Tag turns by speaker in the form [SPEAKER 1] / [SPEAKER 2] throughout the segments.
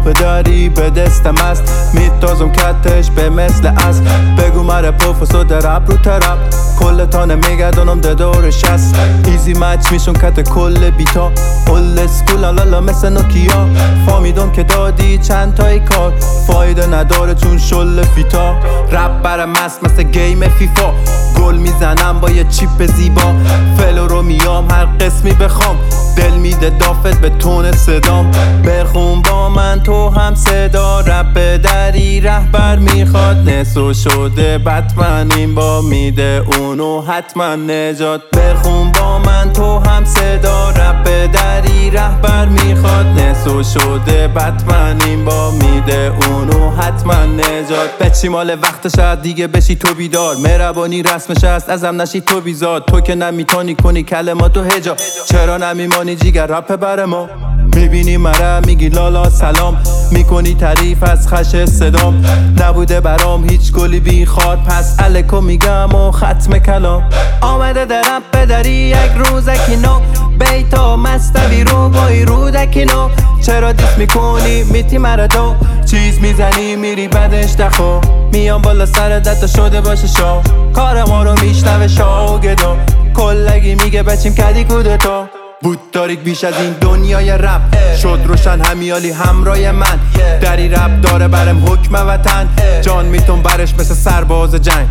[SPEAKER 1] پاپ داری به دستم است، میتازم کتش به مثل است. بگو مره پروفسور درب رو طرف، کل تانه میگردونم ده دورش است. ایزی مچ میشون کت کل بیتا، اول سکول لالا مثل نوکیا. فامیدم که دادی چند تای کار، فایده نداره چون شل فیتا. رپ برم مست مثل گیم فیفا، گل میزنم با یه چیپ زیبا. فلو رو میام هر قسمی بخوام، دل میده دافت به تون صدام. بخون با من تو هم صدا، رپ دری رهبر میخواد نسو شده بتمن، این با میده اونو حتما نجات. بخون با من تو هم صدا، رپ دری رهبر میخواد نسو شده بتمن، این با میده اونو حتما نجات. بچی مال وقت شاید دیگه بشی تو بیدار، مهربانی رسمش هست ازم نشی تو بیزاد. تو که نمیتونی کنی کلماتو هجا، چرا نمیمانی جیگر رپ بر ما؟ میبینی مره میگی لالا سلام، میکنی تعریف از خش صدام. نبوده برام هیچ گلی بی خار، پس الکو میگم و ختم کلام. آمده درم بدری یک روزکی نو، بیتا مستوی رو بای رودکی نو. چرا دیس میکنی میتی مره تو، چیز میزنی میری بدش دخو. میام بالا سر دتا شده باشه شا، کار ما رو میشنوه شا و گدا. کلگی میگه بچیم کدی کودتا، بود تاریک بیش از این دنیای رپ. شد روشن همیالی همراه من، دری رپ داره برم حکم وطن. جان میتون برش مثل سرباز جنگ.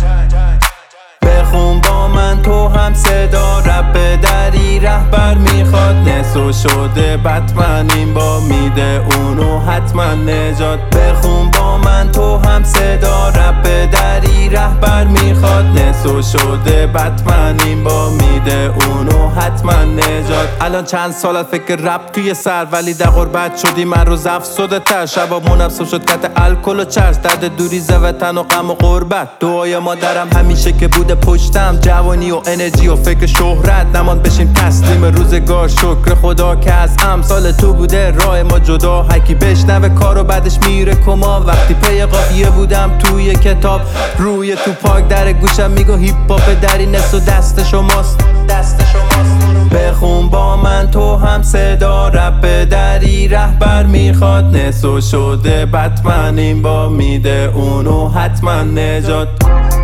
[SPEAKER 1] بخون با من تو هم صدا، رپ دری رهبر میخواد نسو شده بتمن، این با میده اونو حتما نجات. بخون با من تو هم صدا، رپ دری رهبر میخواد نسو شده بتمن، این با میده اونو حتما نجات. الان چند سال از فکر رپ توی سر، ولی در غربت شدی من رو افسوده تر. شباب منفسم شد کت الکل و چرس، درد دوری زوتن و غم و غربت. دعای مادرم همیشه که بوده پشتم، جوانی و انرژی و فکر شهرت. نمان بشیم تسلیم روزگار، شکر خدا که از امثال تو بوده راه ما جدا. هرکی بشنوه کارو بعدش میره کما، وقتی پی قافیه بودم توی کتاب. روی تو پاک در گوشم میگو هیپ هاپ دری نسو دست شماست، دست شماست. بخون با من تو هم صدا، رپ دری رهبر میخواد نسو شده بتمن، این با میده اونو حتما نجات.